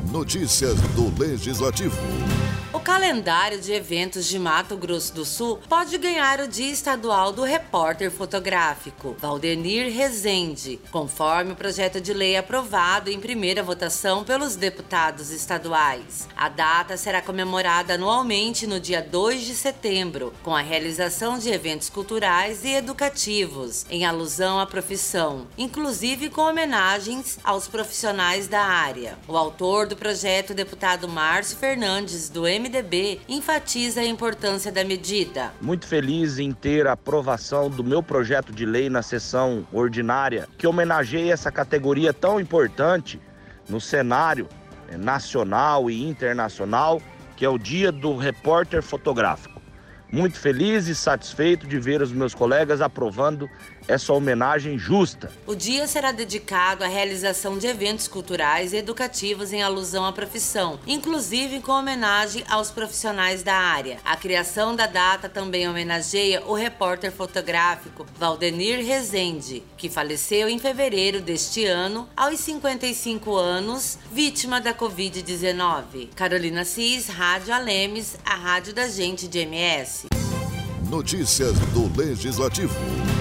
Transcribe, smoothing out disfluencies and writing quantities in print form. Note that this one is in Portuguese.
Notícias do Legislativo. O calendário de eventos de Mato Grosso do Sul pode ganhar o Dia Estadual do Repórter Fotográfico, Valdenir Rezende, conforme o projeto de lei aprovado em primeira votação pelos deputados estaduais. A data será comemorada anualmente no dia 2 de setembro, com a realização de eventos culturais e educativos, em alusão à profissão, inclusive com homenagens aos profissionais da área. O autor do projeto, o deputado Márcio Fernandes, do MDB, enfatiza a importância da medida. Muito feliz em ter a aprovação do meu projeto de lei na sessão ordinária, que homenageia essa categoria tão importante no cenário nacional e internacional, que é o Dia do Repórter Fotográfico. Muito feliz e satisfeito de ver os meus colegas aprovando essa homenagem justa. O dia será dedicado à realização de eventos culturais e educativos em alusão à profissão, inclusive com homenagem aos profissionais da área. A criação da data também homenageia o repórter fotográfico Valdenir Rezende, que faleceu em fevereiro deste ano, aos 55 anos, vítima da Covid-19. Carolina Cis, Rádio Alemes, a rádio da gente de MS. Notícias do Legislativo.